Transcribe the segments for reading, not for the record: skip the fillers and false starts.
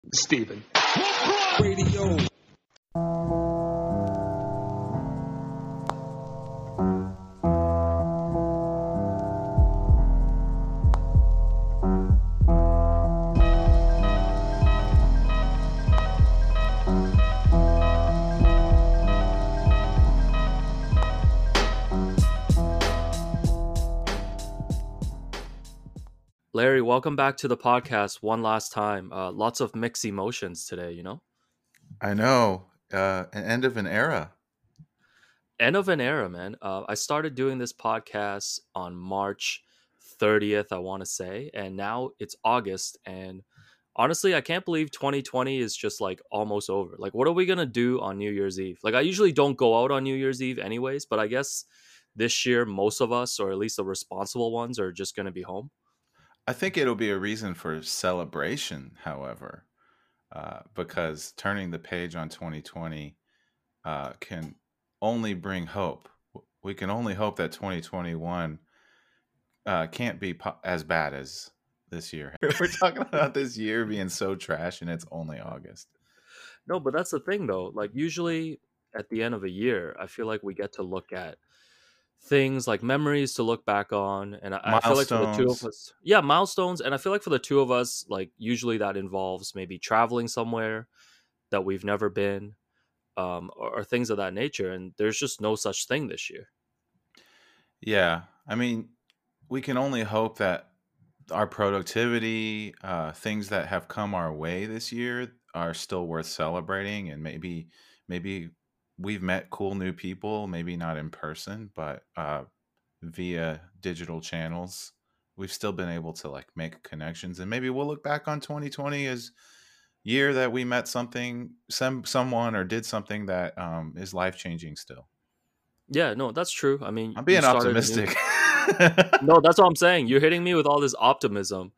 Steven. Radio. Larry, welcome back to the podcast one last time. Lots of mixed emotions today, you know? I know. An end of an era. End of an era, man. I started doing this podcast on March 30th, I want to say, and now it's August. And honestly, I can't believe 2020 is just like almost over. Like, what are we going to do on New Year's Eve? Like, I usually don't go out on New Year's Eve, anyways, but I guess this year, most of us, or at least the responsible ones, are just going to be home. I think it'll be a reason for celebration, however, because turning the page on 2020 can only bring hope. We can only hope that 2021 can't be as bad as this year. We're talking about this year being so trash and it's only August. No, but that's the thing though. Like usually at the end of a year, I feel like we get to look at things like memories to look back on. And I feel like for the two of Milestones. us, yeah, milestones. And I feel like for the two of us, like usually that involves maybe traveling somewhere that we've never been, or things of that nature. And there's just no such thing this year. Yeah. I mean, we can only hope that our productivity, things that have come our way this year are still worth celebrating, and maybe we've met cool new people, maybe not in person, but via digital channels. We've still been able to like make connections, and maybe we'll look back on 2020 as year that we met someone or did something that is life changing still. Yeah, no, that's true. I mean, I'm you being started a new. optimistic. No, that's what I'm saying. You're hitting me with all this optimism.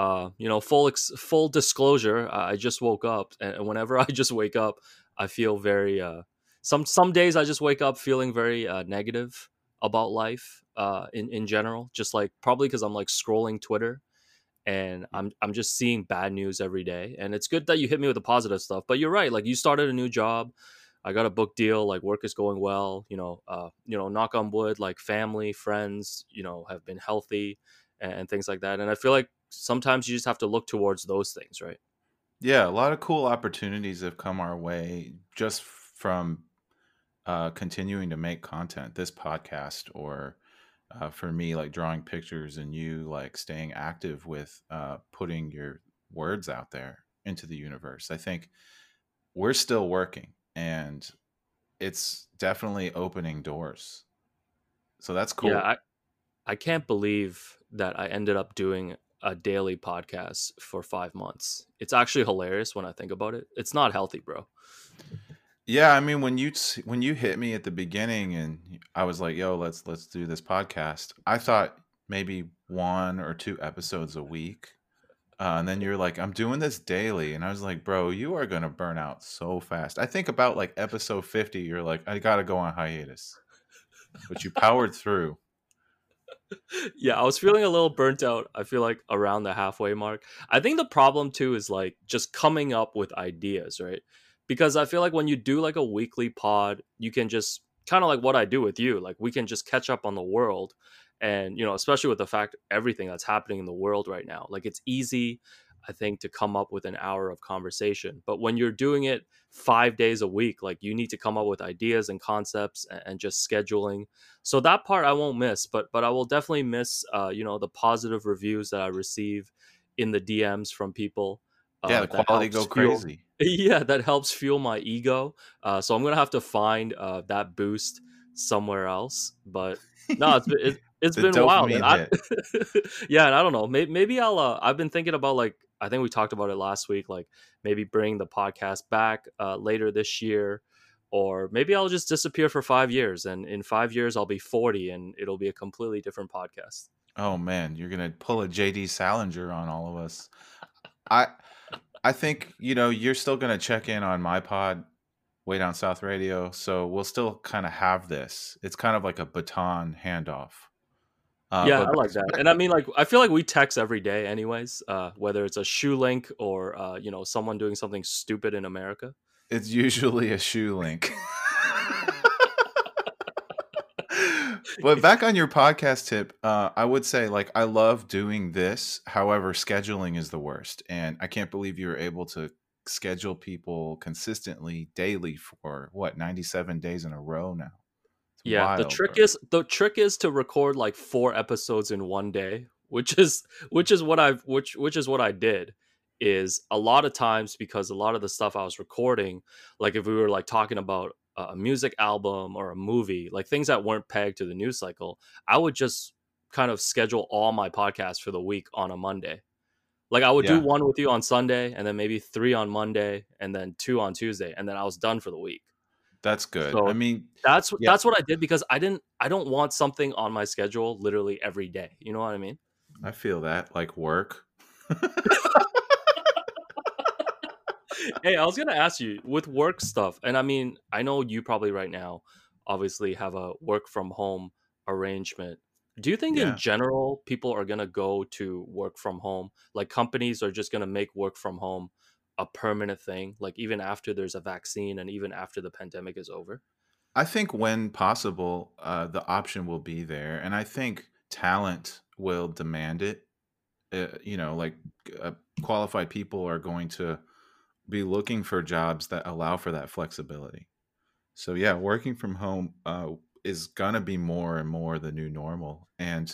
Full disclosure, I just woke up, and whenever I just wake up, I feel very. Some days I just wake up feeling very negative about life. In general, just like probably because I'm like scrolling Twitter, and I'm just seeing bad news every day. And it's good that you hit me with the positive stuff. But you're right. Like you started a new job. I got a book deal. Like work is going well. Knock on wood. Like family, friends, have been healthy and things like that. And I feel like sometimes you just have to look towards those things, right? Yeah, a lot of cool opportunities have come our way just from continuing to make content, this podcast, or for me, like drawing pictures, and you like staying active with putting your words out there into the universe. I think we're still working, and it's definitely opening doors. So that's Yeah, cool. I can't believe that I ended up doing a daily podcast for 5 months. It's actually hilarious when I think about it. It's not healthy, bro. Yeah, I mean, when you hit me at the beginning, and I was like, "Yo, let's do this podcast," I thought maybe one or two episodes a week. And then you're like, I'm doing this daily. And I was like, bro, you are going to burn out so fast. I think about like episode 50, you're like, I got to go on hiatus. But you powered through. Yeah, I was feeling a little burnt out. I feel like around the halfway mark. I think the problem too is like just coming up with ideas, right? Because I feel like when you do like a weekly pod, you can just kind of like what I do with you, like we can just catch up on the world. And, especially with the fact everything that's happening in the world right now, like it's easy, I think, to come up with an hour of conversation. But when you're doing it 5 days a week, like you need to come up with ideas and concepts and just scheduling. So that part I won't miss, but I will definitely miss the positive reviews that I receive in the DMs from people. Yeah, the That quality helps go fuel. crazy. Yeah, that helps fuel my ego. So I'm gonna have to find that boost somewhere else. But no, it's The been wild, and dopamine hit. yeah, and I don't know. Maybe I'll. I've been thinking about like I think we talked about it last week. Like maybe bring the podcast back later this year, or maybe I'll just disappear for 5 years, and in 5 years I'll be 40, and it'll be a completely different podcast. Oh man, you're going to pull a JD Salinger on all of us. I I think, you're still going to check in on my pod, Way Down South Radio. So we'll still kind of have this. It's kind of like a baton handoff. Yeah, But I like that. And I mean, like, I feel like we text every day, anyways. Whether it's a shoe link or someone doing something stupid in America. it's usually a shoe link. But back on your podcast tip, I would say like I love doing this. However, scheduling is the worst, and I can't believe you're able to schedule people consistently daily for what 97 days in a row now. It's Yeah, wild, bro. the trick is to record like 4 episodes in one day, which is what I did. Is a lot of times because a lot of the stuff I was recording, like if we were like talking about a music album or a movie, like things that weren't pegged to the news cycle, I would just kind of schedule all my podcasts for the week on a Monday. Like I would do Yeah, one with you on Sunday, and then maybe three on Monday, and then two on Tuesday, and then I was done for the week. that's good. I So mean, yeah, that's what I did because I don't want something on my schedule literally every day. You know what I mean? I feel that like work. Hey, I was gonna ask you with work stuff, and I mean, I know you probably right now obviously have a work from home arrangement. Do you think in Yeah. general people are gonna go to work from home? Like companies are just gonna make work from home a permanent thing, like even after there's a vaccine and even after the pandemic is over? I think when possible, the option will be there, and I think talent will demand it. Like uh, qualified people are going to be looking for jobs that allow for that flexibility. So yeah, working from home is gonna be more and more the new normal. And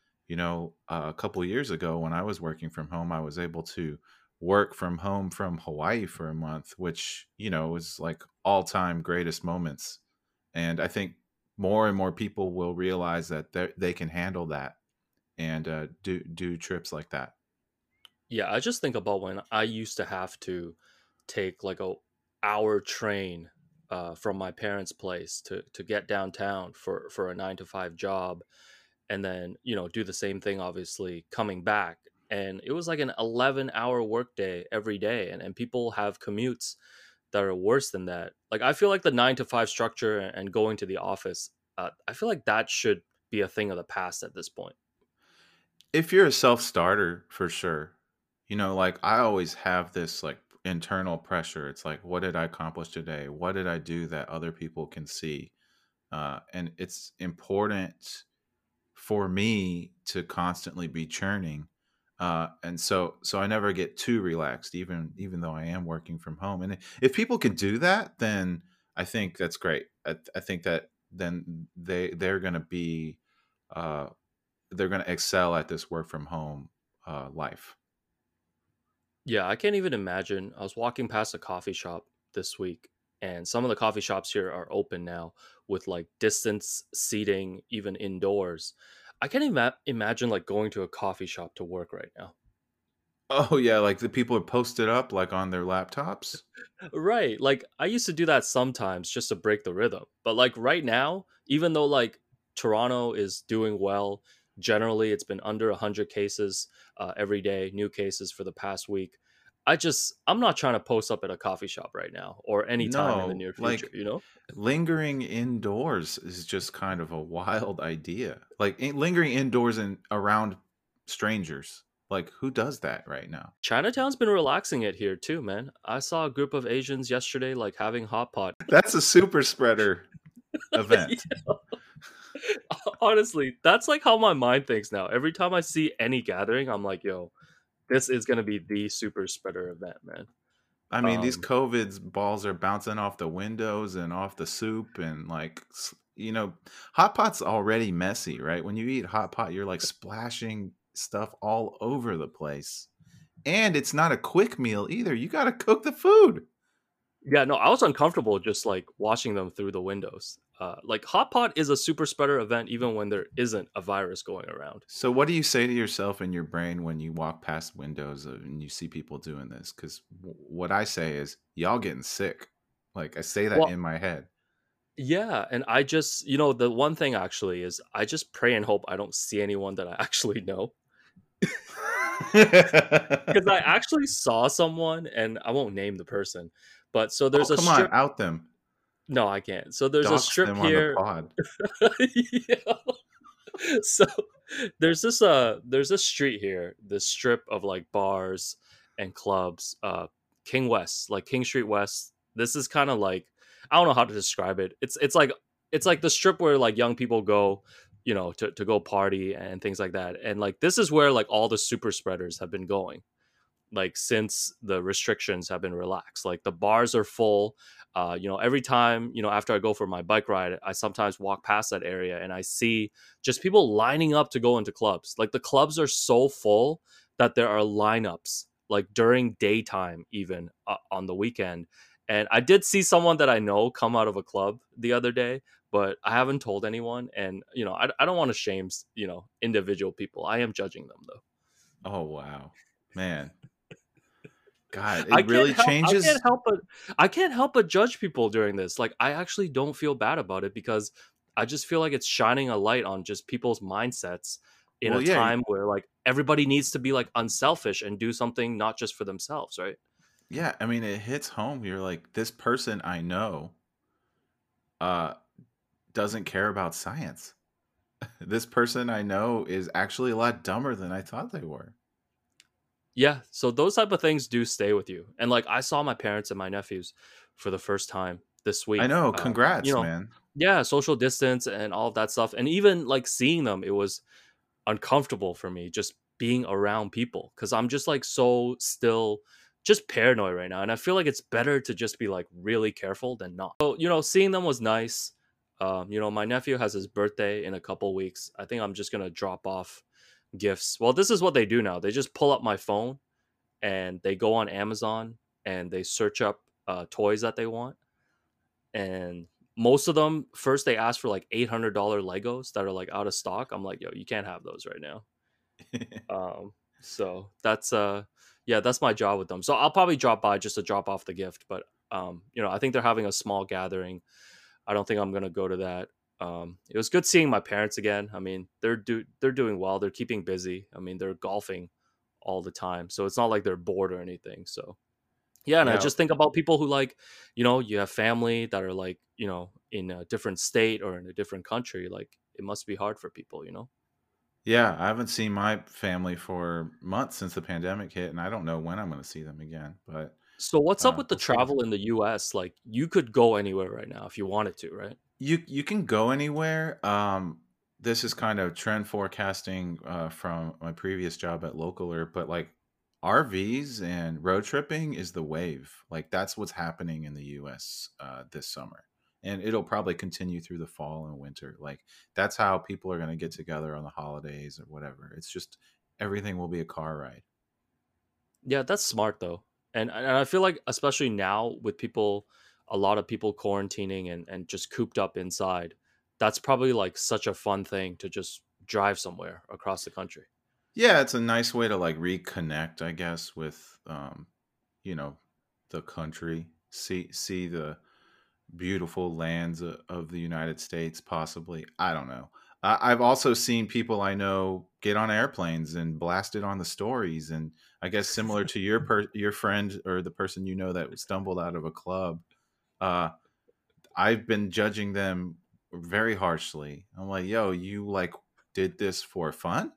a couple years ago when I was working from home, I was able to work from home from Hawaii for a month, which was like all time greatest moments. And I think more and more people will realize that they can handle that and do trips like that. Yeah, I just think about when I used to have to take like a hour train from my parents' place to get downtown for a 9 to 5 job, and then do the same thing obviously coming back, and it was like an 11-hour workday every day, and people have commutes that are worse than that. Like I feel like the 9 to 5 structure and going to the office, I feel like that should be a thing of the past at this point. If you're a self-starter, for sure. Like I always have this like internal pressure. It's like, what did I accomplish today? What did I do that other people can see? And it's important for me to constantly be churning. And so I never get too relaxed, even though I am working from home. And if people can do that, then I think that's great. I think that then they're going to be uh, they're going to excel at this work from home life. Yeah, I can't even imagine. I was walking past a coffee shop this week, and some of the coffee shops here are open now with like distance seating, even indoors. I can't imagine like going to a coffee shop to work right now. Oh yeah, like the people are posted up like on their laptops. Right. Like I used to do that sometimes just to break the rhythm. But like right now, even though like Toronto is doing well, generally it's been under 100 cases every day, new cases for the past week. I'm not trying to post up at a coffee shop right now or anytime in the No, near future, like you know? lingering indoors is just kind of a wild idea. Like lingering indoors and around strangers. Like who does that right now? Chinatown's been relaxing it here too, man. I saw a group of Asians yesterday like having hot pot. That's a super spreader event. Honestly, that's like how my mind thinks now. Every time I see any gathering, I'm like, yo, this is gonna be the super spreader event, man. I mean, these Um, COVID's balls are bouncing off the windows and off the soup and like hot pot's already messy, right? When you eat hot pot, you're like splashing stuff all over the place. And it's not a quick meal either. You got to cook the food. yeah, no, I was uncomfortable just like watching them through the windows. Like hot pot is a super spreader event even when there isn't a virus going around. So, what do you say to yourself in your brain when you walk past windows and you see people doing this? Because what I say is, y'all getting sick. Like, I say that Well, in my head. yeah, and I just, the one thing actually is I just pray and hope I don't see anyone that I actually know. Because I actually saw someone, and I won't name the person, but so Oh, there's a come on, strip. out them. No, I can't. So there's a Dox strip them on the here. pod. Yeah. So there's this street here, this strip of like bars and clubs, King West, like King Street West. This is kind of like, I don't know how to describe it. It's like the strip where like young people go, you know, to go party and things like that. And like this is where like all the super spreaders have been going, like since the restrictions have been relaxed. Like the bars are full. You know, every time, you know, after I go for my bike ride, I sometimes walk past that area and I see just people lining up to go into clubs. Like the clubs are so full that there are lineups like during daytime, even on the weekend. And I did see someone that I know come out of a club the other day, but I haven't told anyone. And you know, I don't want to shame, you know, individual people. I am judging them though. Oh wow, man, God, I it can't really help I can't changes. help but I can't help but judge people during this. Like I actually don't feel bad about it because I just feel like it's shining a light on just people's mindsets in Well, a yeah, time where like everybody needs to be like unselfish and do something not just for themselves, right? yeah. I mean, it hits home. You're like, this person I know, uh, doesn't care about science. This person I know is actually a lot dumber than I thought they were. Yeah, so those type of things do stay with you. And like I saw my parents and my nephews for the first time this I week. know. You Congrats, know, man. yeah, social distance and all of that stuff. And even like seeing them, it was uncomfortable for me just being around people because I'm just like so still just paranoid right now. And I feel like it's better to just be like really careful than not. So, you know, seeing them was nice. You know, my nephew has his birthday in a couple weeks. I think I'm just gonna drop off gifts. Well, this is what they do now. They just pull up my phone and they go on Amazon and they search up toys that they want. And most of them, first they ask for like $800 Legos that are like out of stock. I'm like, yo, you can't have those right now. So that's yeah, that's my job with them. So I'll probably drop by just to drop off the gift, but you know, I think they're having a small gathering. I don't think I'm gonna go to that. It was good seeing my parents again. I mean, they're doing well. They're keeping busy. I mean, they're golfing all the time, so it's not like they're bored or anything. So yeah, and I Yeah, just think about people who like, you know, you have family that are like, you know, in a different state or in a different country. Like it must be hard for people, you know. yeah. I haven't seen my family for months since the pandemic hit, and I don't know when I'm going to see them again. But So what's up with the we'll see. travel in the US? Like you could go anywhere right now if you wanted to, right? You can go anywhere. This is kind of trend forecasting from my previous job at Localer, but like RVs and road tripping is the wave. Like that's what's happening in the U.S. This summer, and it'll probably continue through the fall and winter. Like that's how people are going to get together on the holidays or whatever. It's just everything will be a car ride. Yeah, that's smart though. And I feel like especially now with people, a lot of people quarantining and just cooped up inside, that's probably like such a fun thing to just drive somewhere across the country. Yeah, it's a nice way to like reconnect, I guess, with you know, the country. See the beautiful lands of the United States, possibly. I don't know. I've also seen people I know get on airplanes and blast it on the stories, and I guess similar to your friend or the person you know that stumbled out of a club. Uh, I've been judging them very harshly. I'm like, yo, you like did this for fun?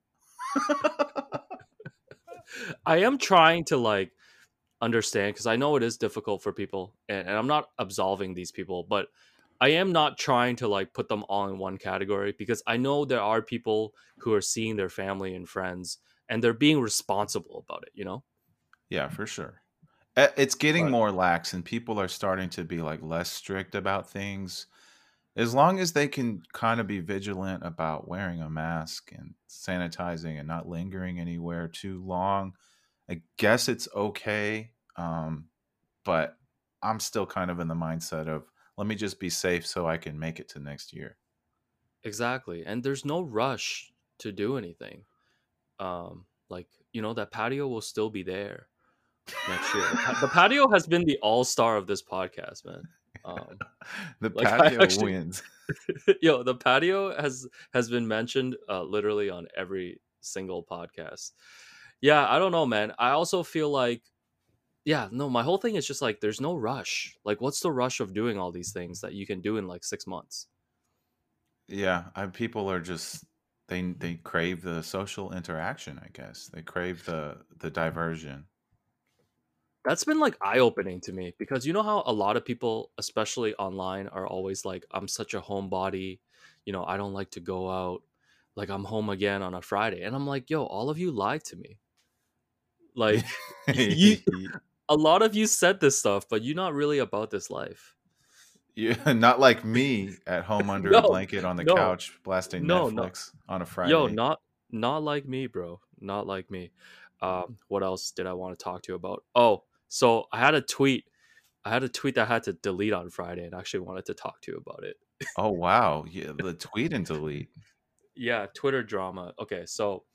I am trying to like understand because I know it is difficult for people, and I'm not absolving these people, but I am not trying to like put them all in one category because I know there are people who are seeing their family and friends and they're being responsible about it, you know? Yeah, for sure. It's getting But more lax, and people are starting to be like less strict about things. As long as they can kind of be vigilant about wearing a mask and sanitizing and not lingering anywhere too long, I guess it's okay. But I'm still kind of in the mindset of let me just be safe so I can make it to next year. exactly. And there's no rush to do anything. Like, you know, that patio will still be there next year. The patio has been the all-star of this podcast, man. Um, The like I patio actually wins. yo, the patio has been mentioned literally on every single podcast. Yeah, I don't know, man. I also feel like yeah, no, my whole thing is just like there's no rush. Like what's the rush of doing all these things that you can do in like 6 months? Yeah, people are just they crave the social interaction, I guess. They crave the diversion. That's been like eye opening to me because you know how a lot of people, especially online, are always like, I'm such a homebody. I don't like to go out. Like, I'm home again on a Friday. And I'm like, yo, all of you lied to me. Like, you, a lot of you said this stuff, but you're not really about this life. Yeah, not like me at home under a No, blanket on the no, couch blasting no, no. Netflix on a Yo, Friday. not like me, bro. Not like me. What else did I want to talk to you about? Oh, so I had a tweet. I had a tweet that I had to delete on Friday and actually wanted to talk to you about it. Oh wow, yeah, the tweet and delete. Yeah, Twitter drama. Okay, so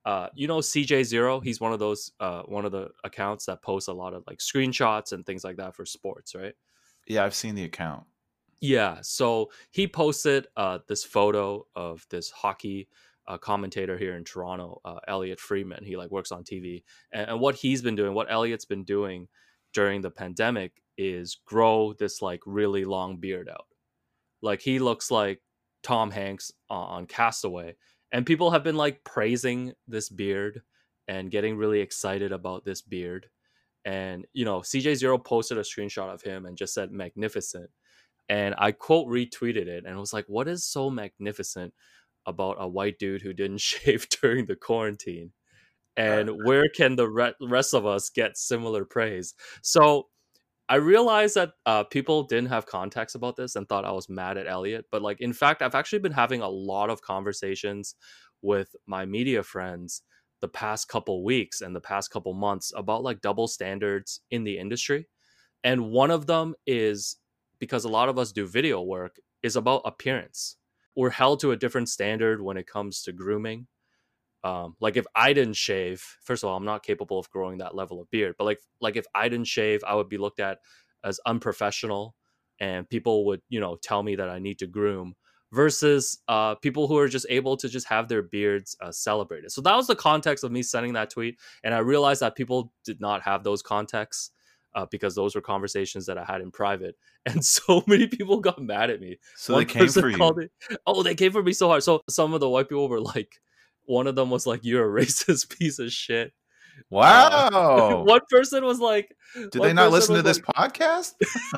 CJ0, he's one of those one of the accounts that posts a lot of like screenshots and things like that for sports, right? Yeah, I've seen the account. Yeah, so he posted this photo of this hockey commentator here in Toronto, Elliot Freeman. He like works on TV, and what he's been doing, what Elliot's been doing during the pandemic, is grow this like really long beard out. Like he looks like Tom Hanks on Castaway, and people have been like praising this beard and getting really excited about this beard. And CJ0 posted a screenshot of him and just said magnificent, and I quote retweeted it and was like, what is so magnificent about a white dude who didn't shave during the quarantine? And where can the rest of us get similar praise? So I realized that people didn't have context about this and thought I was mad at Elliot. But like, in fact, I've actually been having a lot of conversations with my media friends the past couple weeks and the past couple months about like double standards in the industry. And one of them is, because a lot of us do video work, is about appearance. We're held to a different standard when it comes to grooming. Like if I didn't shave, first of all, I'm not capable of growing that level of beard. But like if I didn't shave, I would be looked at as unprofessional, and people would tell me that I need to groom. Versus people who are just able to just have their beards celebrated. So that was the context of me sending that tweet, and I realized that people did not have those contexts. Because those were conversations that I had in private, and so many people got mad at me. So they came for you. They came for me so hard. So some of the white people were like, one of them was like, "You're a racist piece of shit." Wow. One person was like, "Did they not listen to this podcast?"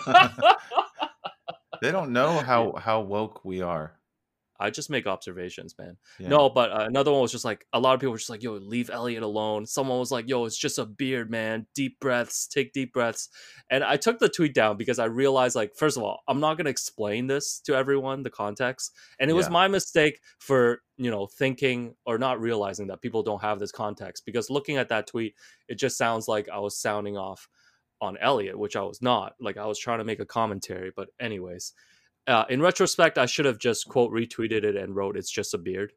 They don't know how woke we are. I just make observations, man. Yeah. No, but another one was just like, a lot of people were just like, yo, leave Elliot alone. Someone was like, yo, it's just a beard, man. Deep breaths, take deep breaths. And I took the tweet down because I realized, like, first of all, I'm not going to explain this to everyone, the context. And it was my mistake for, thinking or not realizing that people don't have this context. Because looking at that tweet, it just sounds like I was sounding off on Elliot, which I was not. Like, I was trying to make a commentary. But anyways, in retrospect, I should have just quote retweeted it and wrote, "It's just a beard."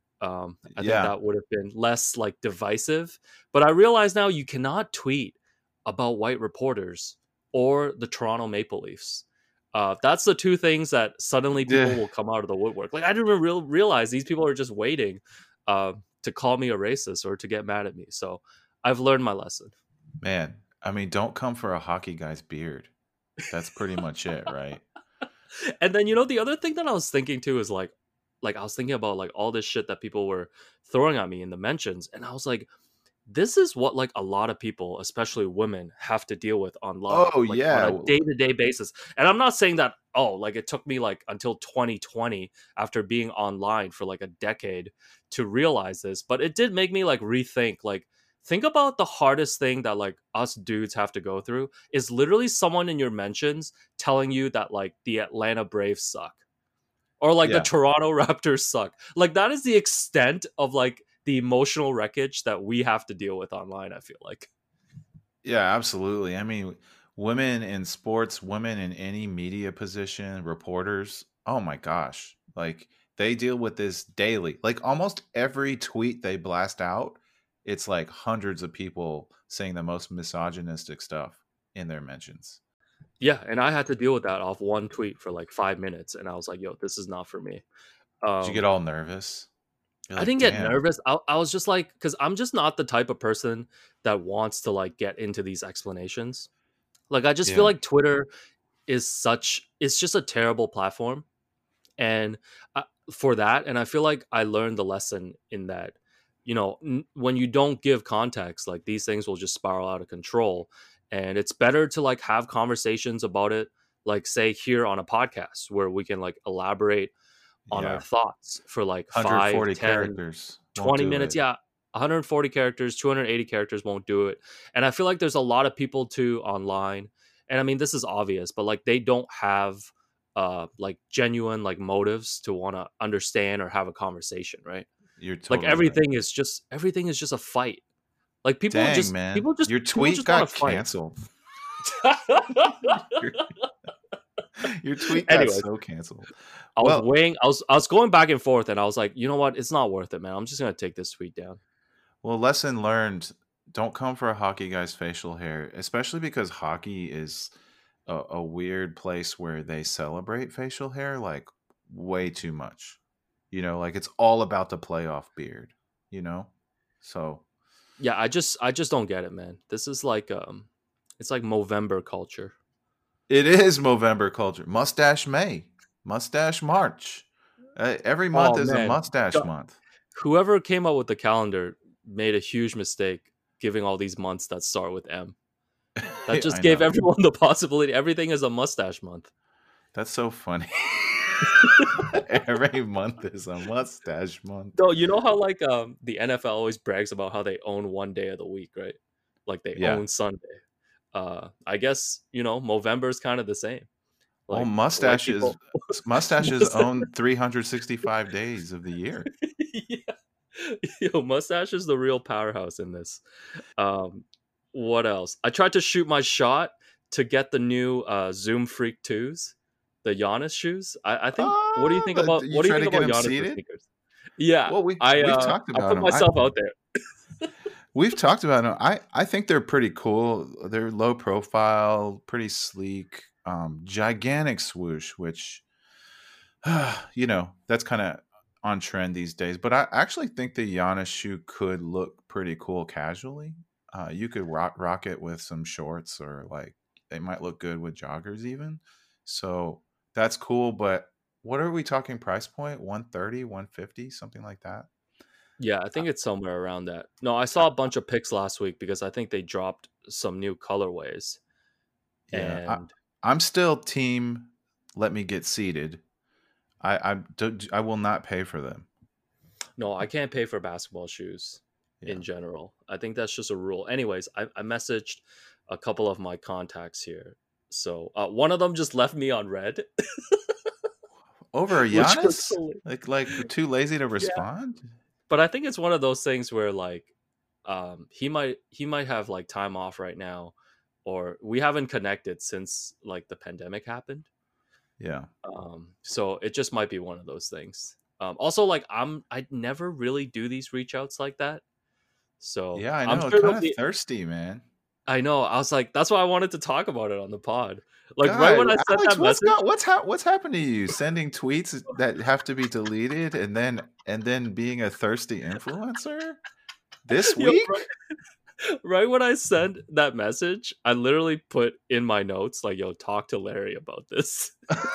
I think that would have been less like divisive. But I realize now you cannot tweet about white reporters or the Toronto Maple Leafs. That's the two things that suddenly people will come out of the woodwork. Like I didn't even realize these people are just waiting to call me a racist or to get mad at me. So I've learned my lesson. Man, I mean, don't come for a hockey guy's beard. That's pretty much it, right? And then the other thing that I was thinking too is like I was thinking about like all this shit that people were throwing at me in the mentions, and I was like, this is what like a lot of people, especially women, have to deal with online. Oh like, yeah, on a day-to-day basis. And I'm not saying that like it took me like until 2020 after being online for like a decade to realize this, but it did make me like rethink. Like, think about the hardest thing that like us dudes have to go through is literally someone in your mentions telling you that like the Atlanta Braves suck or like the Toronto Raptors suck. Like that is the extent of like the emotional wreckage that we have to deal with online, I feel like. Yeah, absolutely. I mean, women in sports, women in any media position, reporters, oh my gosh. Like they deal with this daily. Like almost every tweet they blast out, it's like hundreds of people saying the most misogynistic stuff in their mentions. Yeah, and I had to deal with that off one tweet for like 5 minutes, and I was like, yo, this is not for me. Did you get all nervous? I didn't get nervous. I was just like, because I'm just not the type of person that wants to like get into these explanations. Like, I just feel like Twitter is it's just a terrible platform. And for that, and I feel like I learned the lesson in that, when you don't give context, like these things will just spiral out of control, and it's better to like have conversations about it, like say here on a podcast where we can like elaborate on our Yeah. thoughts for like 5, 140 10, characters won't 20 do minutes. it. Yeah, 140 characters, 280 characters won't do it. And I feel like there's a lot of people too online, and I mean this is obvious, but like they don't have like genuine like motives to want to understand or have a conversation, right? You're Like totally right. everything is just a fight. Like Dang, man. Your people tweet just want got to fight. canceled. your, your tweet got Anyways, so canceled. I was Well, weighing. I was going back and forth, and I was like, you know what? It's not worth it, man. I'm just gonna take this tweet down. lesson learned. Don't come for a hockey guy's facial hair, especially because hockey is a weird place where they celebrate facial hair like way too much. Like it's all about the playoff beard, you know? So Yeah, I just don't get it, man. This is like it's like Movember culture. it is Movember culture. Mustache May, Mustache March. Every month Oh is a man, mustache Go- month. whoever came up with the calendar made a huge mistake giving all these months that start with M. That just I gave know. everyone the possibility. Everything is a mustache month. That's so funny. Every month is a mustache month. No, you know how like the NFL always brags about how they own one day of the week, right? Like they Yeah. own Sunday. I guess Movember is kind of the same. Well, Like white mustaches people, mustaches own 365 days of the year. yeah. Yo, mustache is the real powerhouse in this. What else? I tried to shoot my shot to get the new Zoom Freak 2s, the Giannis shoes. I think. What do you think about? You What do you try to think get about them Giannis seated? sneakers? Yeah, Well, we've I talked I about put them. myself out there. We've talked about them. I think they're pretty cool. They're low profile, pretty sleek, gigantic swoosh, which that's kind of on trend these days. But I actually think the Giannis shoe could look pretty cool casually. You could rock it with some shorts, or like they might look good with joggers even. So that's cool. But what are we talking price point? 130, 150, something like that? Yeah, I think it's somewhere around that. No, I saw a bunch of pics last week because I think they dropped some new colorways. Yeah, And I'm still team. Let me get seated. I will not pay for them. no, I can't pay for basketball shoes Yeah. in general. I think that's just a rule. Anyways, I messaged a couple of my contacts here. So one of them just left me on red, Over a which was Giannis? hilarious. Like we're too lazy to Yeah, respond? but I think it's one of those things where like he might have like time off right now, or we haven't connected since like the pandemic happened. Yeah. So it just might be one of those things. Also, like I never really do these reach outs like that. So Yeah, I I'm know. sure there'll Kind of be. thirsty, man. I know. I was like, that's why I wanted to talk about it on the pod. Like right when God, I sent Alex, that message, what's happened to you? Sending tweets that have to be deleted and then being a thirsty influencer this yo, week? right when I sent that message, I literally put in my notes like, "Yo, talk to Larry about this."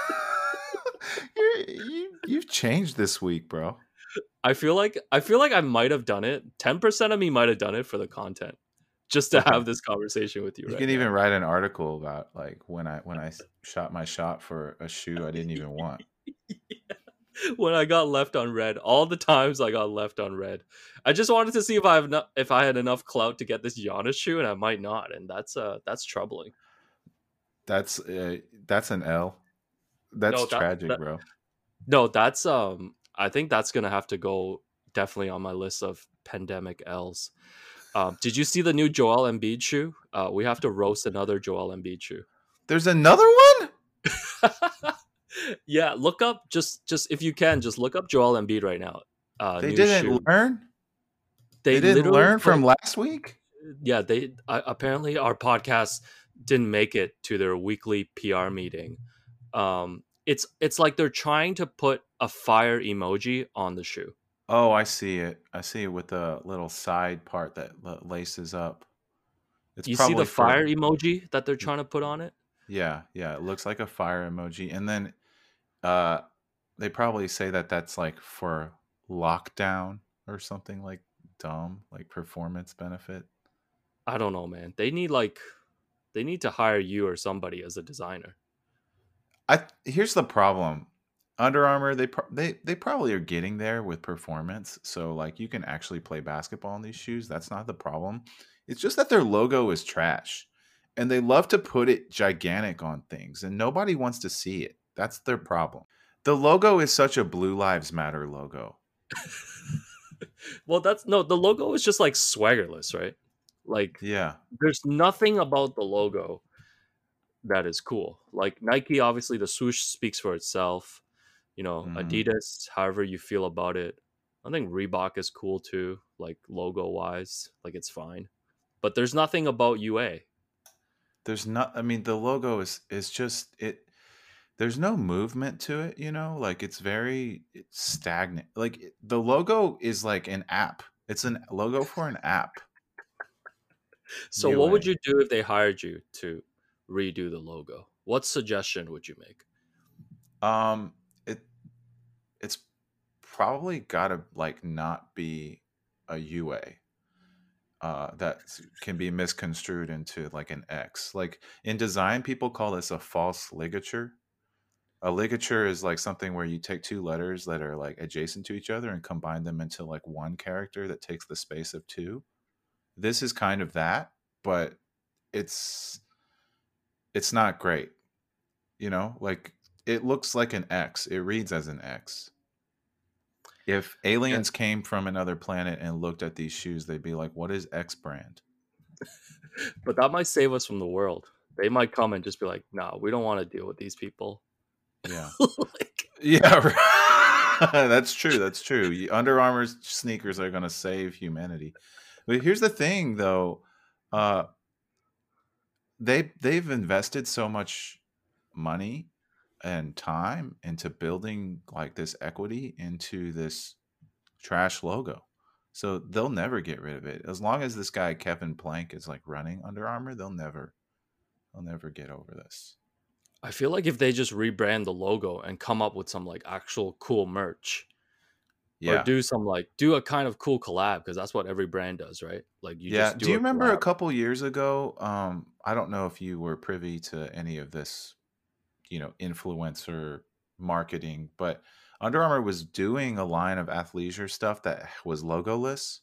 You've changed this week, bro. I feel like I might have done it. 10% of me might have done it for the content, just to Okay. have this conversation with you. You right can now. even write an article about like when I shot my shot for a shoe I didn't even want. When I got left on red, all the times I got left on red. I just wanted to see if if I had enough clout to get this Giannis shoe, and I might not, and that's troubling. That's an L. That's No, tragic, bro. no, that's I think that's gonna have to go definitely on my list of pandemic L's. Did you see the new Joel Embiid shoe? We have to roast another Joel Embiid shoe. There's another one? Yeah, look up just if you can, just look up Joel Embiid right now. They New didn't shoe. learn? They They didn't literally learn put- from last week? Yeah, they apparently our podcast didn't make it to their weekly PR meeting. It's like they're trying to put a fire emoji on the shoe. Oh, I see it. I see it with the little side part that laces up. It's You see probably the fire emoji that they're trying to put on it? Yeah, it looks like a fire emoji. And then they probably say that that's like for lockdown or something like dumb, like performance benefit. I don't know, man. They need to hire you or somebody as a designer. Here's the problem. Under Armour, they probably are getting there with performance. So like you can actually play basketball in these shoes. That's not the problem. It's just that their logo is trash. And they love to put it gigantic on things and nobody wants to see it. That's their problem. The logo is such a Blue Lives Matter logo. Well, that's no, the logo is just like swaggerless, right? Like Yeah. there's nothing about the logo that is cool. Like Nike, obviously the swoosh speaks for itself. You know, Mhm. Adidas, however you feel about it. I think Reebok is cool too, like logo wise. Like it's fine. But there's nothing about UA. There's not I mean the logo is just it there's no movement to it, like it's stagnant. Like the logo is like an app. It's an logo for an app. So what would UA. you do if they hired you to redo the logo? What suggestion would you make? Um it it's probably got to like not be a UA. That can be misconstrued into like an X. Like in design, people call this a false ligature. A ligature is like something where you take two letters that are like adjacent to each other and combine them into like one character that takes the space of two. This is kind of that, but it's it's not great. Like it looks like an X. It reads as an X. If Yeah. aliens came from another planet and looked at these shoes, they'd be like, "What is X brand?" But that might save us from the world. They might come and just be like, "Nah, we don't want to deal with these people." Yeah. Like, Yeah, that's true. That's true. Under Armour sneakers are going to save humanity. But here's the thing, though. Uh, they've invested so much money and time into building like this equity into this trash logo. So they'll never get rid of it. As long as this guy Kevin Plank is like running Under Armour, they'll never get over this. I feel like if they just rebrand the logo and come up with some like actual cool merch, or Yeah. do a kind of cool collab, because that's what every brand does, right? Like you Yeah. just Do do you a remember a collab. couple years ago? I don't know if you were privy to any of this, influencer marketing, but Under Armour was doing a line of athleisure stuff that was logoless,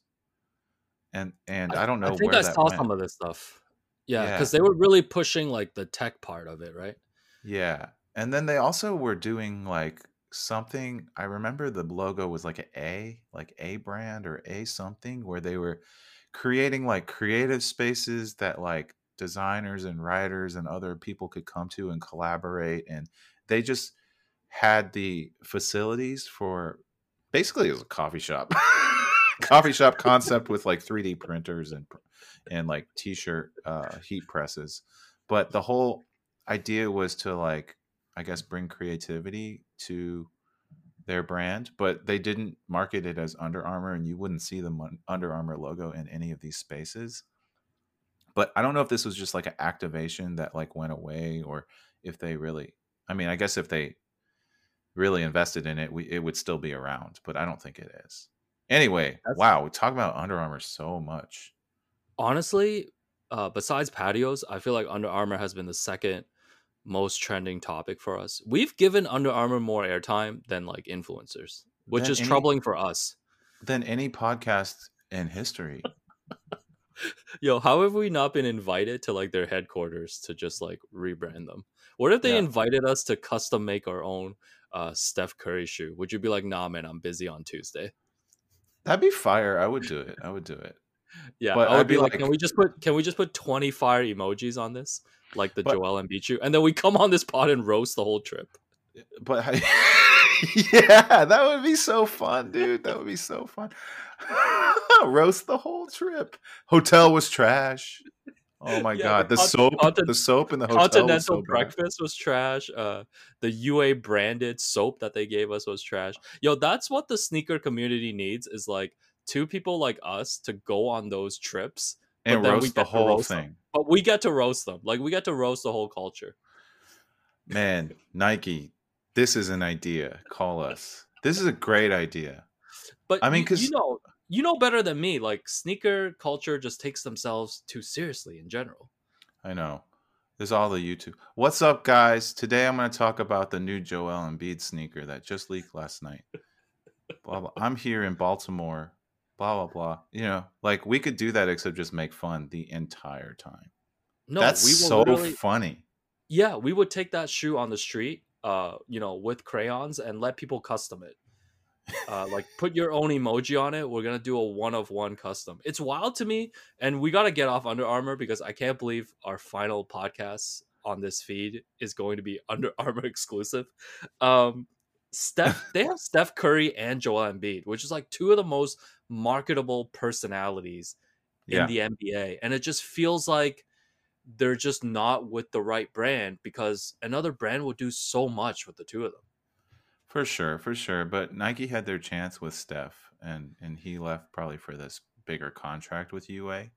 and I don't I know think where I that saw went. some of this stuff. Yeah, because Yeah. they were really pushing like the tech part of it, right? Yeah. And then they also were doing like something. I remember the logo was like like A brand or A something, where they were creating like creative spaces that like designers and writers and other people could come to and collaborate. And they just had the facilities for basically it was a coffee shop. Coffee shop concept with like 3D printers and like t-shirt heat presses. But the whole idea was to like I guess bring creativity to their brand, but they didn't market it as Under Armour, and you wouldn't see the Under Armour logo in any of these spaces. But I don't know if this was just like an activation that like went away, or if they really. I mean, I guess if they really invested in it, it would still be around, but I don't think it is. Anyway, That's wow, we talk about Under Armour so much. honestly, besides patios, I feel like Under Armour has been the second most trending topic for us. We've given Under Armour more airtime than like influencers, which Than is any troubling for us. than any podcast in history. Yo, how have we not been invited to like their headquarters to just like rebrand them? What if they Yeah, invited us to custom make our own Steph Curry shoe? Would you be like, nah, man, I'm busy on Tuesday? that'd be fire. I would do it. I would do it. Yeah, But I would I'd be be like, like, can we just put 20 fire emojis on this, like the but Joel Embiid shoe, and then we come on this pod and roast the whole trip? but yeah, that would be so fun, dude. That would be so fun. Roast the whole trip. Hotel was trash. Oh my Yeah, god, the soap in the hotel was Continental so bad. breakfast was trash. The UA branded soap that they gave us was trash. Yo, that's what the sneaker community needs, is like two people like us to go on those trips, but And then we roast the get to whole roast them. thing. But we get to roast them. Like we get to roast the whole culture. Man, Nike, this is an idea. Call us. This is a great idea. But I mean, you because know, you know better than me. Like sneaker culture just takes themselves too seriously in general. I know there's all the YouTube. What's up, guys? Today I'm going to talk about the new Joel Embiid sneaker that just leaked last night. Blah blah. I'm here in Baltimore. Blah blah blah. You know, like we could do that except just make fun the entire time. No, That's we will so literally, funny. yeah, we would take that shoe on the street, with crayons and let people custom it. Like put your own emoji on it. We're gonna do a 1 of 1 custom. It's wild to me, and we gotta get off Under Armour because I can't believe our final podcast on this feed is going to be Under Armour exclusive. Um, they have Steph Curry and Joel Embiid, which is like two of the most marketable personalities in Yeah, the NBA, and it just feels like they're just not with the right brand because another brand will do so much with the two of them. for sure, for sure. But Nike had their chance with Steph, and he left probably for this bigger contract with UA.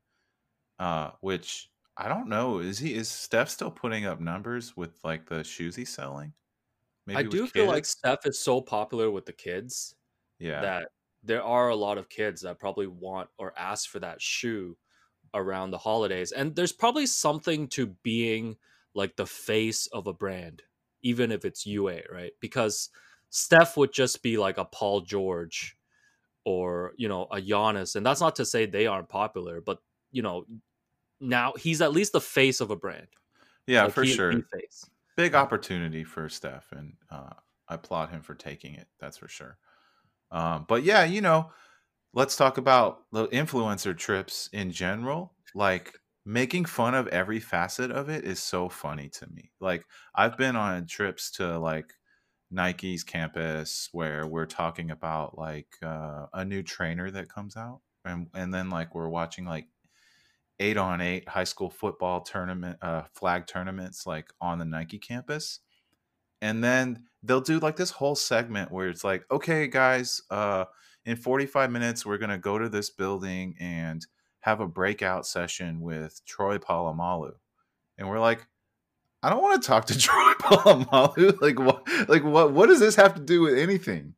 Which I don't know. Is Steph still putting up numbers with like the shoes he's selling? I Maybe with do feel like kids? Steph is so popular with the kids Yeah, that there are a lot of kids that probably want or ask for that shoe around the holidays. And there's probably something to being like the face of a brand, even if it's UA, right? Because Steph would just be like a Paul George or, a Giannis. And that's not to say they aren't popular, but, you know, now he's at least the face of a brand. yeah, Like for he is the sure. face. Big opportunity for Steph, and I applaud him for taking it. That's for sure. But yeah, let's talk about the influencer trips in general. Like making fun of every facet of it is so funny to me. Like I've been on trips to like Nike's campus where we're talking about like a new trainer that comes out, and then like we're watching like 8-on-8 high school football tournament flag tournaments like on the Nike campus. And then they'll do like this whole segment where it's like, okay, guys, in 45 minutes, we're going to go to this building and have a breakout session with Troy Polamalu. And we're like, I don't want to talk to Troy Polamalu. What does this have to do with anything?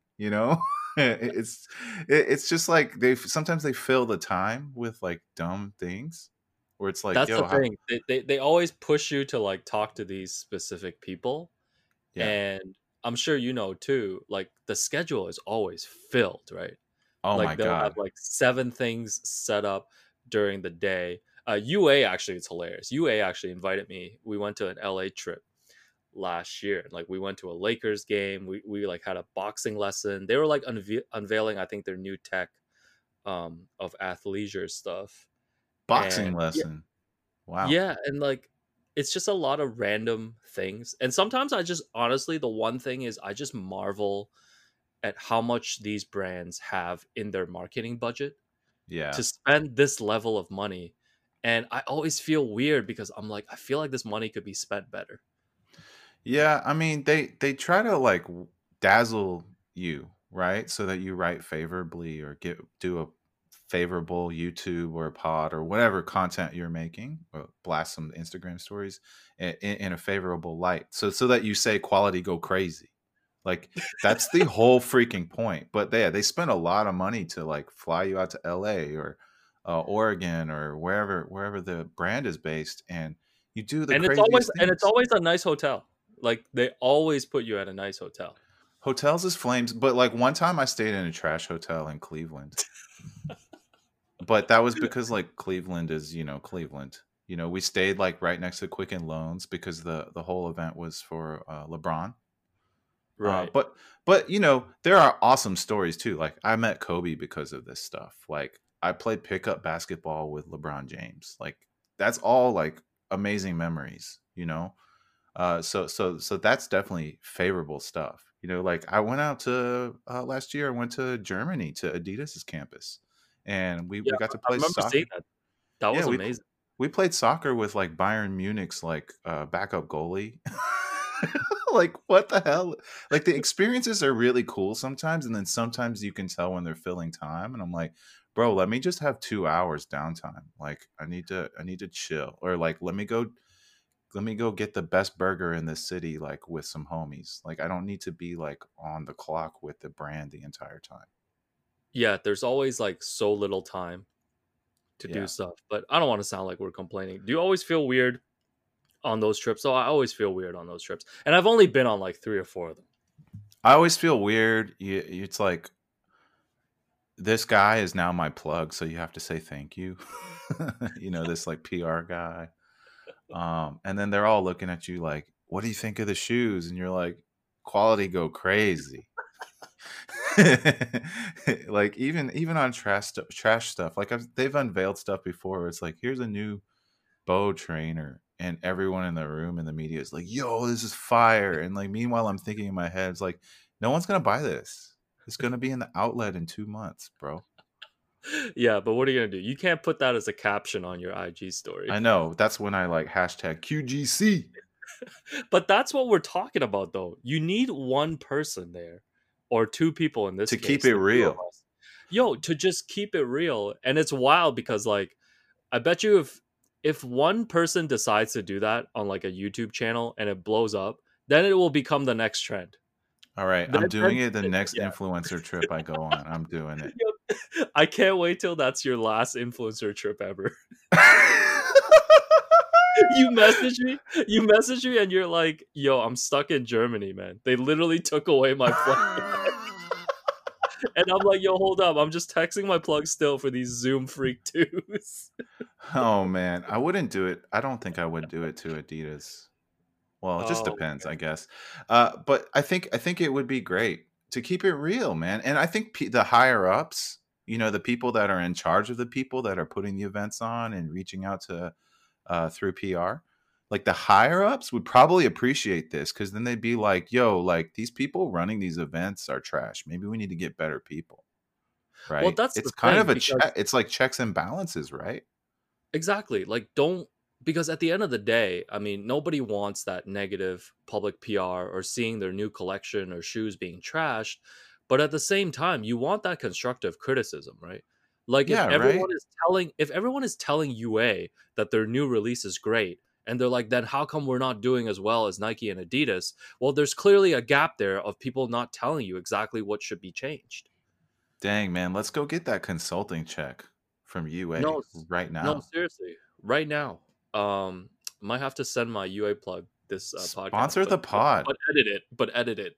It's just like sometimes they fill the time with like dumb things where it's like, That's the yo, how, thing. They always push you to like talk to these specific people. yeah. And I'm sure you know too, like the schedule is always filled, right? Oh Like my they'll have God. like 7 things set up during the day. UA actually, it's hilarious. UA actually invited me. We went to an LA trip last year. Like we went to a Lakers game. We like had a boxing lesson. They were like unveiling, I think, their new tech of athleisure stuff. Boxing And yeah, lesson. Wow. yeah, and like it's just a lot of random things. And sometimes I just honestly the one thing is I just marvel at how much these brands have in their marketing budget Yeah. to spend this level of money. And I always feel weird because I'm like, I feel like this money could be spent better. Yeah, I mean they try to like dazzle you, right? So that you write favorably or do a favorable YouTube or pod or whatever content you're making, or blast some Instagram stories in a favorable light. So that you say quality go crazy. Like that's the whole freaking point. But they spend a lot of money to like fly you out to LA or Oregon or wherever the brand is based, and you do the And it's always craziest and it's things. always a nice hotel. Like they always put you at a nice hotel. Hotels is flames, but like one time I stayed in a trash hotel in Cleveland. But that was because like Cleveland is, Cleveland. We stayed like right next to Quicken Loans because the whole event was for LeBron. Uh, Right. but but there are awesome stories too. Like I met Kobe because of this stuff. Like I played pickup basketball with LeBron James. Like that's all like amazing memories. So that's definitely favorable stuff. Like I went out to last year. I went to Germany to Adidas's campus, and we Yeah, we got to I play remember seeing soccer. that. That Yeah, was amazing. we played soccer with like Bayern Munich's like backup goalie. Like what the hell? Like the experiences are really cool sometimes, and then sometimes you can tell when they're filling time, and I'm like, bro, let me just have 2 hours downtime. Like I need to chill, or like let me go let me go get the best burger in this city, like with some homies. Like I don't need to be like on the clock with the brand the entire time. Yeah, there's always like so little time to do Yeah. stuff. But I don't want to sound like we're complaining. Do you always feel weird on those trips? So I always feel weird on those trips. And I've only been on like 3 or 4 of them. I always feel weird. It's like this guy is now my plug, so you have to say thank you. This like PR guy. And then they're all looking at you like, what do you think of the shoes? And you're like, quality go crazy. Like even on trash stuff, like they've unveiled stuff before where it's like, here's a new bow trainer, and everyone in the room in the media is like, yo, this is fire. And like meanwhile I'm thinking in my head, it's like, no one's gonna buy this. It's gonna be in the outlet in 2 months, bro. Yeah, but what are you gonna do? You can't put that as a caption on your IG story. I know. That's when I like hashtag QGC. But that's what we're talking about, though. You need one person there, or 2 people in this To case, keep it the 2 of real. us. Yo, to just keep it real. And it's wild because, like, I bet you if one person decides to do that on like a YouTube channel and it blows up, then it will become the next trend. All right, I'm doing it the next Yeah. influencer trip I go on. I'm doing it. Yo, I can't wait till that's your last influencer trip ever. You message me and you're like, yo, I'm stuck in Germany, man. They literally took away my plug. And I'm like, yo, hold up. I'm just texting my plug still for these Zoom Freak 2s. Oh man, I wouldn't do it. I don't think I would do it to Adidas. Well, it just Oh, depends, I guess. But I think it would be great to keep it real, man. And I think the higher ups, the people that are in charge of the people that are putting the events on and reaching out to through PR, like the higher ups would probably appreciate this, because then they'd be like, yo, like these people running these events are trash. Maybe we need to get better people. Right. well, that's It's the kind thing, of a because check. It's like checks and balances, right? exactly. Like, because at the end of the day, I mean, nobody wants that negative public PR or seeing their new collection or shoes being trashed. But at the same time, you want that constructive criticism, right? Like Yeah, right. if everyone is telling UA that their new release is great, and they're like, then how come we're not doing as well as Nike and Adidas? Well, there's clearly a gap there of people not telling you exactly what should be changed. Dang, man, let's go get that consulting check from UA No, right no, now. seriously, right now. Might have to send my UA plug this podcast, Sponsor the pod. but edit it.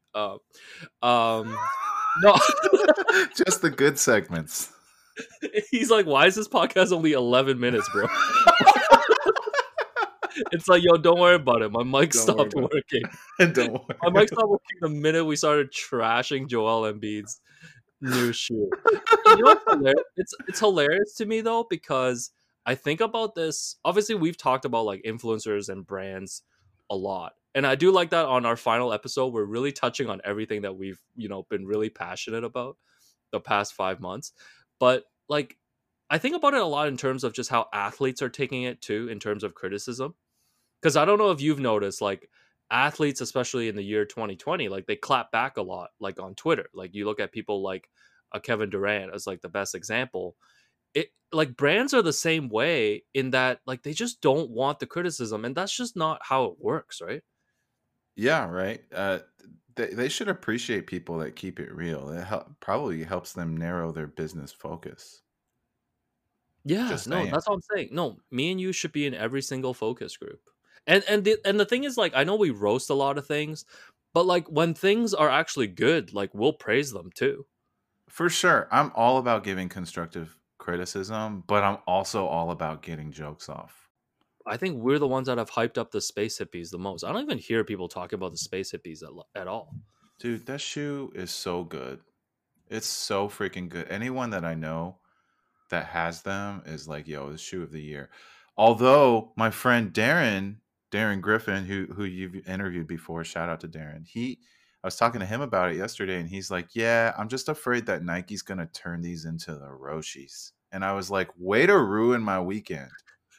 No, Just the good segments. he's like, why is this podcast only 11 minutes, bro? It's like, yo, don't worry about it. My mic Don't worry stopped about working. Don't worry. My mic stopped working the minute we started trashing Joel Embiid's new shoe. You know what's hilarious? It's hilarious to me though, because I think about this. Obviously, we've talked about like influencers and brands a lot, and I do like that on our final episode. We're really touching on everything that we've been really passionate about the past 5 months. But like, I think about it a lot in terms of just how athletes are taking it too, in terms of criticism. Because I don't know if you've noticed, like athletes, especially in the year 2020, like they clap back a lot, like on Twitter. Like you look at people like Kevin Durant as like the best example. It like brands are the same way in that like they just don't want the criticism, and that's just not how it works, right? Yeah, right. They should appreciate people that keep it real. It probably helps them narrow their business focus. Yeah, Just no, saying. that's what I'm saying. No, me and you should be in every single focus group. And the thing is, like, I know we roast a lot of things, but like when things are actually good, like we'll praise them too. For sure. I'm all about giving constructive criticism, but I'm also all about getting jokes off. I think we're the ones that have hyped up the space hippies the most. I don't even hear people talking about the space hippies at all. Dude, that shoe is so good. It's so freaking good. Anyone that I know that has them is like, yo, the shoe of the year. Although my friend Darren Griffin, who you've interviewed before, shout out to Darren. I was talking to him about it yesterday, and he's like, yeah, I'm just afraid that Nike's gonna turn these into the Roshis. And I was like, way to ruin my weekend.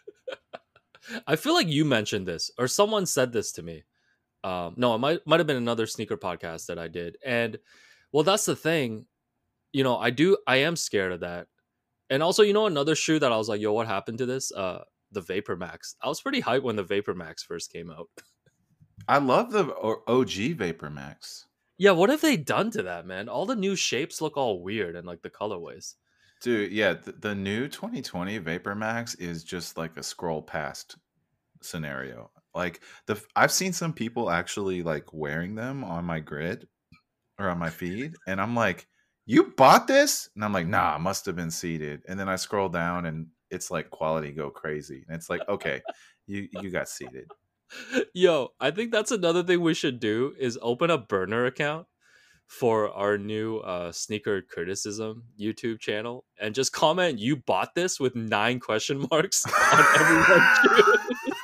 I feel like you mentioned this, or someone said this to me. No, it might have been another sneaker podcast that I did, and well, that's the thing. I am scared of that. And also, another shoe that I was like, yo, what happened to this? the Vapor Max. I was pretty hyped when the Vapor Max first came out. I love the OG Vapor Max. Yeah, what have they done to that, man? All the new shapes look all weird and like the colorways. Dude, yeah, the new 2020 Vapor Max is just like a scroll past scenario. Like I've seen some people actually like wearing them on my grid or on my feed, and I'm like, "You bought this?" And I'm like, "Nah, it must have been seeded." And then I scroll down, and it's like quality go crazy, and it's like, okay, you got seeded. Yo, I think that's another thing we should do is open a burner account for our new sneaker criticism YouTube channel and just comment you bought this with 9 question marks on everyone's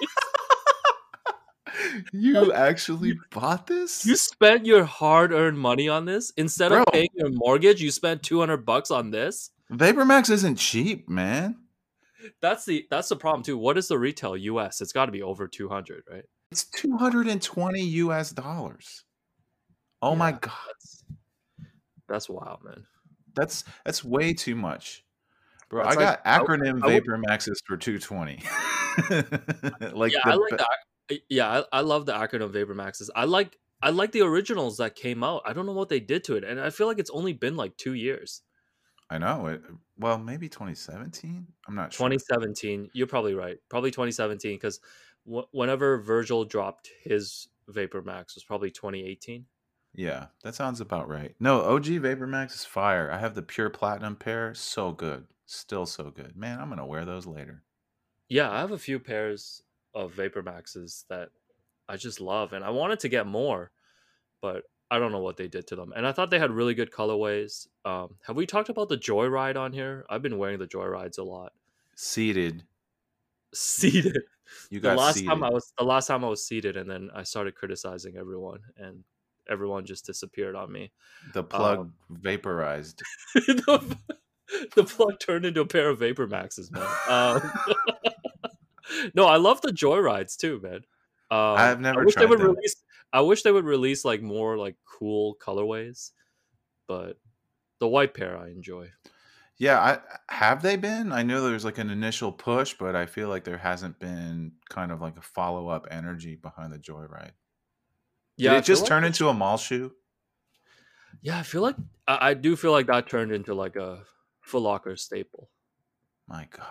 You actually bought this? You spent your hard-earned money on this instead Bro. of paying your mortgage. You spent $200 on this. Vapor Max isn't cheap, man. That's the problem too. What is the retail US? It's got to be over 200, right? It's $220. Oh my Yeah, god, that's wild, man. that's way too much, bro. That's I got acronym I would- Vapor Maxes for 220. yeah, I like that. Yeah, I love the acronym Vapor Maxes. I like the originals that came out. I don't know what they did to it, and I feel like it's only been like 2 years. I know it. Well, maybe 2017. I'm not sure. 2017. You're probably right. Probably 2017 because whenever Virgil dropped his Vapor Max was probably 2018. Yeah, that sounds about right. No, OG Vapor Max is fire. I have the pure platinum pair. So good. Still so good. Man, I'm going to wear those later. Yeah, I have a few pairs of Vapor Maxes that I just love, and I wanted to get more, but I don't know what they did to them. And I thought they had really good colorways. Have we talked about the Joyride on here? I've been wearing the Joyrides a lot. Seated. Seated. You got seated. The last time I was seated, and then I started criticizing everyone, and everyone just disappeared on me. The plug vaporized. the plug turned into a pair of Vapor Maxes, man. No, I love the Joyrides too, man. I've never tried them. I wish they would release like more like cool colorways, but the white pair I enjoy. Yeah, have they been? I know there's like an initial push, but I feel like there hasn't been kind of like a follow-up energy behind the Joyride. Yeah, did it just turn into a mall shoe? Yeah, I feel like I do feel like that turned into like a Foot Locker staple. My God.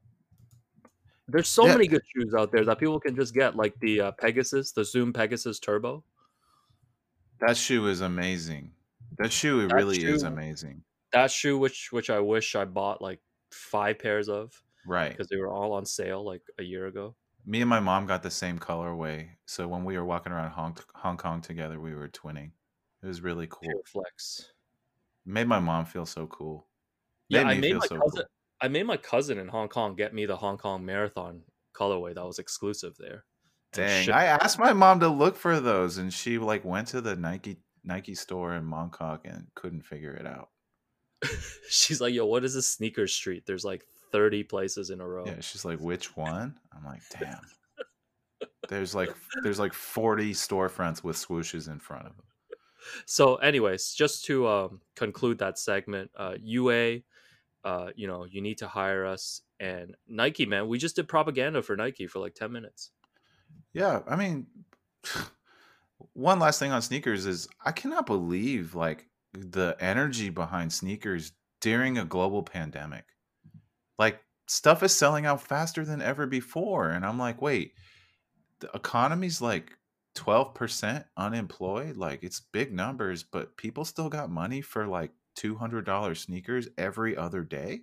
There's so many good shoes out there that people can just get, like the Pegasus, the Zoom Pegasus Turbo. That shoe is amazing. That shoe really is amazing. That shoe, which I wish I bought like 5 pairs of, right? Because they were all on sale like a year ago. Me and my mom got the same colorway, so when we were walking around Hong Kong together, we were twinning. It was really cool. Pure flex. Made my mom feel so cool. Yeah, I made my cousin in Hong Kong get me the Hong Kong Marathon colorway that was exclusive there. Dang, I asked my mom to look for those, and she like went to the Nike store in Mongkok and couldn't figure it out. She's like, "Yo, what is this sneaker street? There's like 30 places in a row." Yeah, she's like, "Which one?" I'm like, "Damn." There's like 40 storefronts with swooshes in front of them. So, anyways, just to conclude that segment, UA, you need to hire us, and Nike, man, we just did propaganda for Nike for like 10 minutes. Yeah, I mean, one last thing on sneakers is I cannot believe like the energy behind sneakers during a global pandemic. Like stuff is selling out faster than ever before, and I'm like, wait, the economy's like 12% unemployed. Like it's big numbers, but people still got money for like $200 sneakers every other day.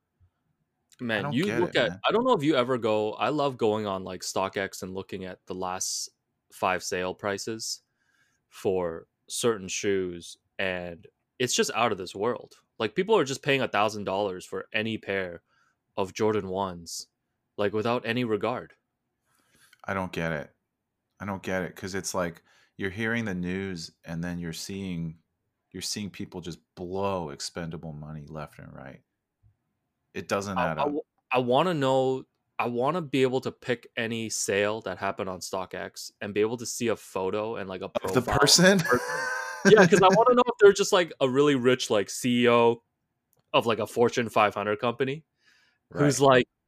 Man, I don't know if you ever go. I love going on like StockX and looking at the last 5 sale prices for certain shoes, and it's just out of this world. Like people are just paying $1,000 for any pair of Jordan 1s, like without any regard. I don't get it because it's like you're hearing the news and then you're seeing people just blow expendable money left and right. It doesn't add up. I want to know. I want to be able to pick any sale that happened on StockX and be able to see a photo and like a profile of the person. Yeah, because I want to know if they're just like a really rich like CEO of like a Fortune 500 company who's like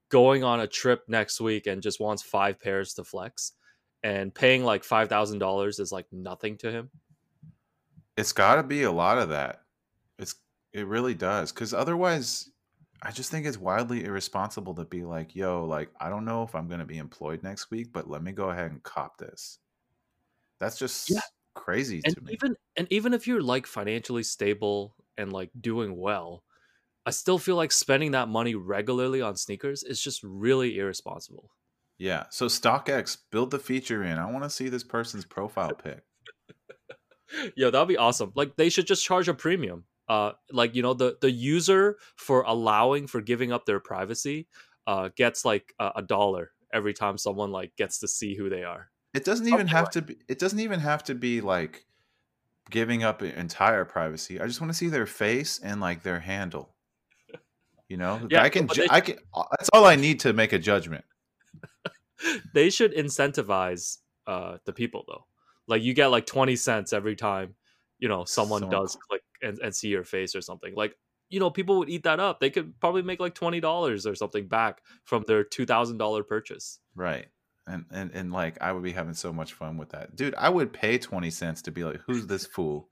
going on a trip next week and just wants 5 pairs to flex, and paying like $5,000 is like nothing to him. It's got to be a lot of that. It really does, because otherwise, I just think it's wildly irresponsible to be like, "Yo, like I don't know if I'm going to be employed next week, but let me go ahead and cop this." That's Yeah. just crazy And to me. even if you're like financially stable and like doing well, I still feel like spending that money regularly on sneakers is just really irresponsible. Yeah. So StockX, build the feature in. I want to see this person's profile pic. Yeah, that'd be awesome. Like they should just charge a premium. Like the user for allowing for giving up their privacy gets like a dollar every time someone like gets to see who they are. It doesn't even Something have like to be. It doesn't even have to be like giving up entire privacy. I just want to see their face and like their handle. You know, yeah, I can. but I can. That's all I need to make a judgment. they should incentivize the people though. Like you get like 20 cents every time, someone Someone. does click and see your face or something. Like, people would eat that up. They could probably make like $20 or something back from their $2,000 purchase. Right. And like I would be having so much fun with that. Dude, I would pay 20 cents to be like, who's this fool?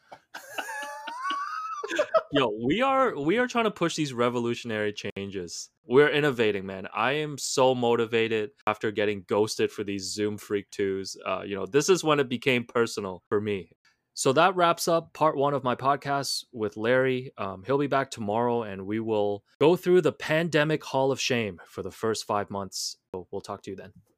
Yo, we are trying to push these revolutionary changes. We're innovating, man. I am so motivated after getting ghosted for these Zoom Freak 2s. This is when it became personal for me. So that wraps up part 1 of my podcast with Larry. He'll be back tomorrow, and we will go through the pandemic Hall of Shame for the first 5 months. So we'll talk to you then.